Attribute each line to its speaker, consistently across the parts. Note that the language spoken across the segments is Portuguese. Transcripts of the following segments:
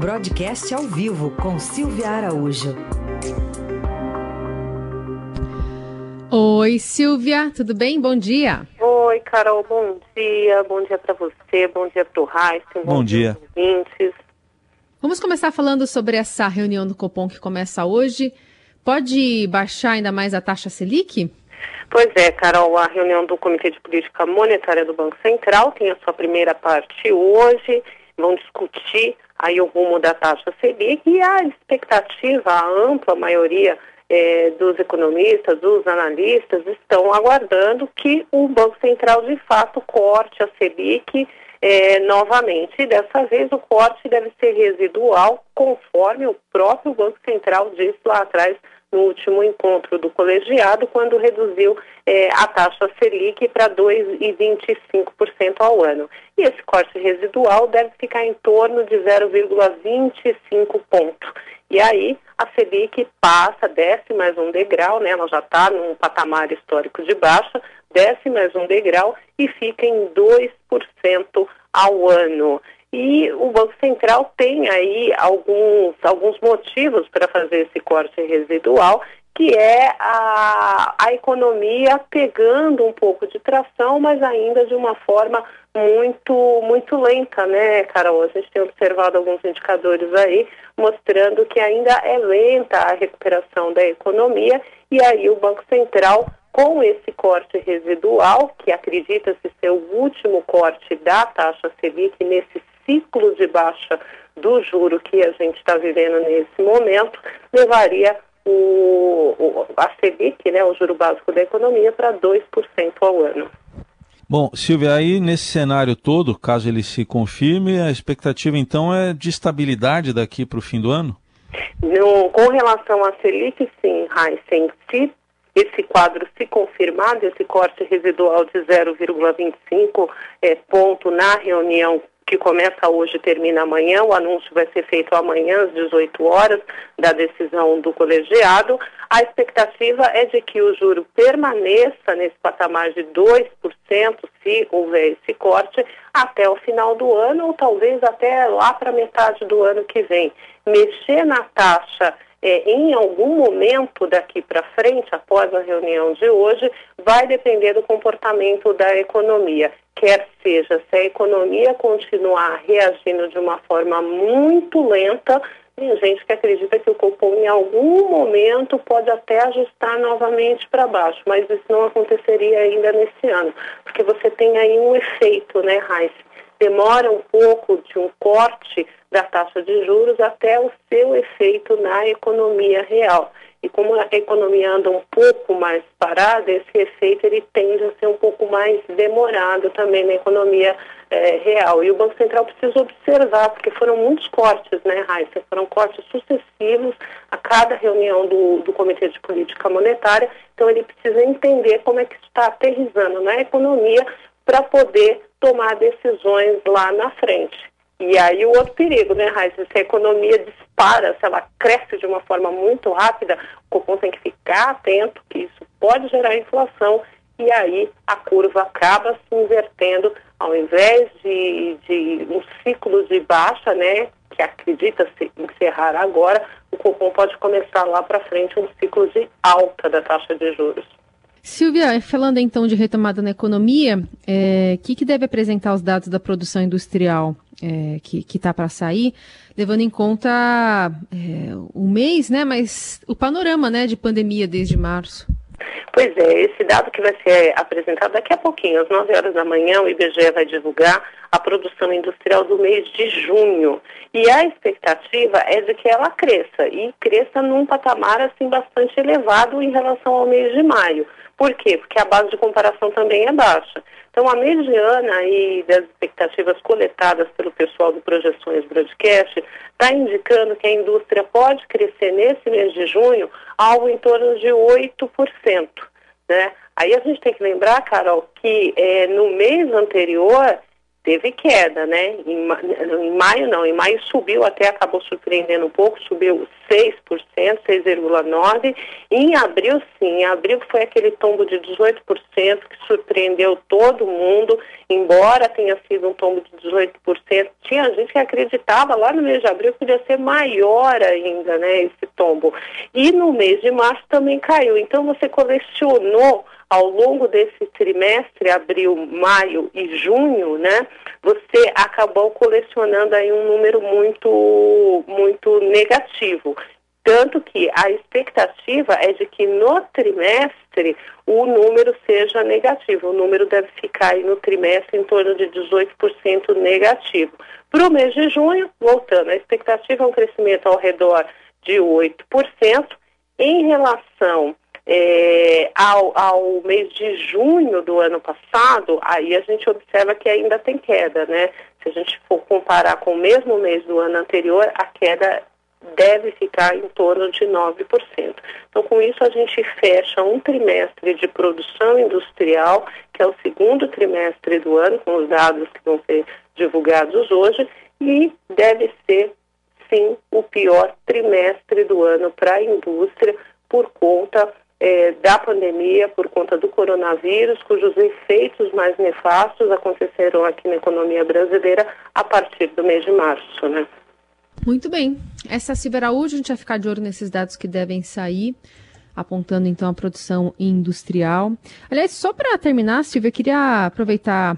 Speaker 1: Broadcast ao vivo com Silvia Araújo.
Speaker 2: Oi, Silvia, tudo bem? Bom dia.
Speaker 3: Oi, Carol, bom dia. Bom dia para você, bom dia para o Raíssa.
Speaker 4: Bom dia.
Speaker 3: Ouvintes.
Speaker 2: Vamos começar falando sobre essa reunião do Copom que começa hoje. Pode baixar ainda mais a taxa Selic?
Speaker 3: Pois é, Carol, a reunião do Comitê de Política Monetária do Banco Central tem a sua primeira parte hoje. Vão discutir aí o rumo da taxa Selic e a expectativa, a ampla maioria dos economistas, dos analistas, estão aguardando que o Banco Central de fato corte a Selic novamente. E dessa vez o corte deve ser residual, conforme o próprio Banco Central disse lá atrás no último encontro do colegiado, quando reduziu a taxa Selic para 2,25% ao ano. E esse corte residual deve ficar em torno de 0,25 ponto. E aí a Selic desce mais um degrau, né? Ela já está num patamar histórico de baixa, desce mais um degrau e fica em 2% ao ano. E o Banco Central tem aí alguns motivos para fazer esse corte residual, que é a economia pegando um pouco de tração, mas ainda de uma forma muito lenta, né, Carol? A gente tem observado alguns indicadores aí mostrando que ainda é lenta a recuperação da economia, e aí o Banco Central, com esse corte residual, que acredita-se ser o último corte da taxa Selic nesse ciclo de baixa do juro que a gente está vivendo nesse momento, levaria a Selic, né, o juro básico da economia, para 2% ao ano.
Speaker 4: Bom, Silvia, aí nesse cenário todo, caso ele se confirme, a expectativa então é de estabilidade daqui para o fim do ano?
Speaker 3: Com relação à Selic, sim, Heisen, se esse quadro se confirmar, desse corte residual de 0,25 ponto na reunião que começa hoje e termina amanhã, o anúncio vai ser feito amanhã às 18 horas da decisão do colegiado. A expectativa é de que o juro permaneça nesse patamar de 2%, se houver esse corte, até o final do ano ou talvez até lá para metade do ano que vem. Mexer na taxa em algum momento daqui para frente, após a reunião de hoje, vai depender do comportamento da economia. Quer seja, se a economia continuar reagindo de uma forma muito lenta, tem gente que acredita que o Copom em algum momento pode até ajustar novamente para baixo, mas isso não aconteceria ainda nesse ano, porque você tem aí um efeito, né, Raíssa? Demora um pouco de um corte da taxa de juros até o seu efeito na economia real. E como a economia anda um pouco mais parada, esse efeito ele tende a ser um pouco mais demorado também na economia real. E o Banco Central precisa observar, porque foram muitos cortes, né, Raíssa? Foram cortes sucessivos a cada reunião do Comitê de Política Monetária. Então ele precisa entender como é que isso está aterrissando na economia para poder tomar decisões lá na frente. E aí o outro perigo, né, Raíssa? Se a economia dispara, se ela cresce de uma forma muito rápida, o Copom tem que ficar atento que isso pode gerar inflação e aí a curva acaba se invertendo, ao invés de um ciclo de baixa, né, que acredita-se encerrar agora, o Copom pode começar lá para frente um ciclo de alta da taxa de juros.
Speaker 2: Silvia, falando então de retomada na economia, que deve apresentar os dados da produção industrial que está para sair, levando em conta o mês, né, mas o panorama, né, de pandemia desde março?
Speaker 3: Pois é, esse dado que vai ser apresentado daqui a pouquinho, às 9 horas da manhã, o IBGE vai divulgar a produção industrial do mês de junho. E a expectativa é de que ela cresça, e cresça num patamar assim bastante elevado em relação ao mês de maio. Por quê? Porque a base de comparação também é baixa. Então, a mediana aí das expectativas coletadas pelo pessoal do Projeções Broadcast está indicando que a indústria pode crescer nesse mês de junho algo em torno de 8%. Né? Aí a gente tem que lembrar, Carol, que no mês anterior teve queda, né? Em maio não, em maio subiu, até acabou surpreendendo um pouco, subiu 6%, 6,9%. Em abril, sim, em abril foi aquele tombo de 18% que surpreendeu todo mundo, embora tenha sido um tombo de 18%, tinha gente que acreditava lá no mês de abril que podia ser maior ainda, né, esse tombo. E no mês de março também caiu. Então você colecionou ao longo desse trimestre, abril, maio e junho, né, você acabou colecionando aí um número muito negativo. Tanto que a expectativa é de que no trimestre o número seja negativo. O número deve ficar aí no trimestre em torno de 18% negativo. Para o mês de junho, voltando, a expectativa é um crescimento ao redor de 8%. Em relação ao mês de junho do ano passado, aí a gente observa que ainda tem queda, né? Se a gente for comparar com o mesmo mês do ano anterior, a queda deve ficar em torno de 9%. Então, com isso, a gente fecha um trimestre de produção industrial, que é o segundo trimestre do ano, com os dados que vão ser divulgados hoje, e deve ser, sim, o pior trimestre do ano para a indústria, por conta da pandemia, por conta do coronavírus, cujos efeitos mais nefastos aconteceram aqui na economia brasileira a partir do mês de março, né?
Speaker 2: Muito bem. Essa é a Silvia Araújo, a gente vai ficar de olho nesses dados que devem sair, apontando então a produção industrial. Aliás, só para terminar, Silvia, eu queria aproveitar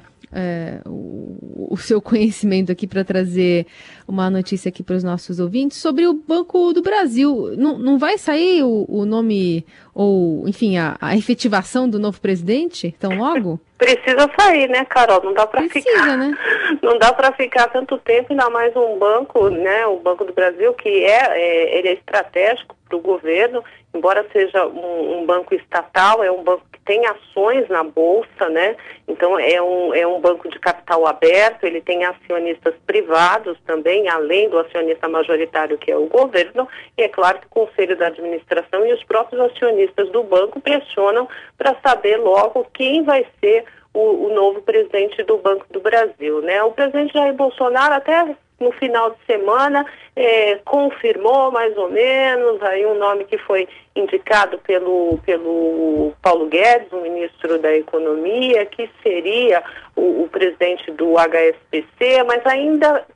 Speaker 2: o seu conhecimento aqui para trazer uma notícia aqui para os nossos ouvintes sobre o Banco do Brasil. Não vai sair o nome, ou enfim, a efetivação do novo presidente tão logo?
Speaker 3: Precisa sair, né, Carol? Não dá para ficar,
Speaker 2: né?
Speaker 3: Não dá para ficar tanto tempo, ainda mais um banco, né, o Banco do Brasil, que ele é estratégico para o governo, embora seja um banco estatal, é um banco que tem ações na Bolsa, né? Então é um banco de capital aberto, ele tem acionistas privados também, além do acionista majoritário que é o governo, e é claro que o Conselho da Administração e os próprios acionistas do banco pressionam para saber logo quem vai ser o novo presidente do Banco do Brasil, né? O presidente Jair Bolsonaro até no final de semana confirmou mais ou menos aí um nome que foi indicado pelo Paulo Guedes, o ministro da Economia, que seria o presidente do HSBC, mas ainda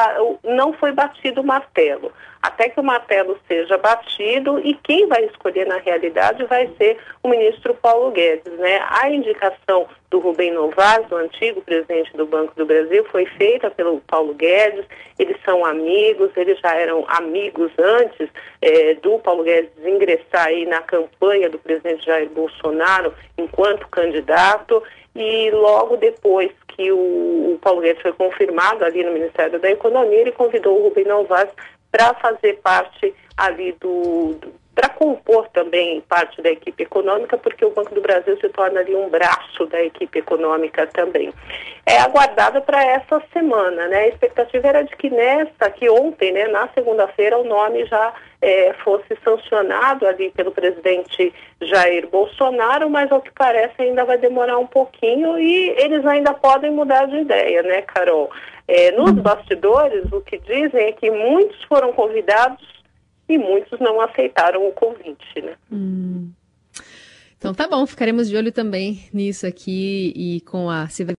Speaker 3: não foi batido o martelo. Até que o martelo seja batido, e quem vai escolher na realidade vai ser o ministro Paulo Guedes, né? A indicação do Rubem Novaes, o antigo presidente do Banco do Brasil, foi feita pelo Paulo Guedes. Eles são amigos, eles já eram amigos antes do Paulo Guedes ingressar aí na campanha do presidente Jair Bolsonaro enquanto candidato, e logo depois que o Paulo Guedes foi confirmado ali no Ministério da Economia, ele convidou o Rubem Novaes para fazer parte ali para compor também parte da equipe econômica, porque o Banco do Brasil se torna ali um braço da equipe econômica também. É aguardado para essa semana, né? A expectativa era de que ontem, né, na segunda-feira, o nome já fosse sancionado ali pelo presidente Jair Bolsonaro, mas ao que parece ainda vai demorar um pouquinho, e eles ainda podem mudar de ideia, né, Carol? Nos bastidores, o que dizem é que muitos foram convidados e muitos não aceitaram o convite, né?
Speaker 2: Então tá bom, ficaremos de olho também nisso aqui, e com a Silvia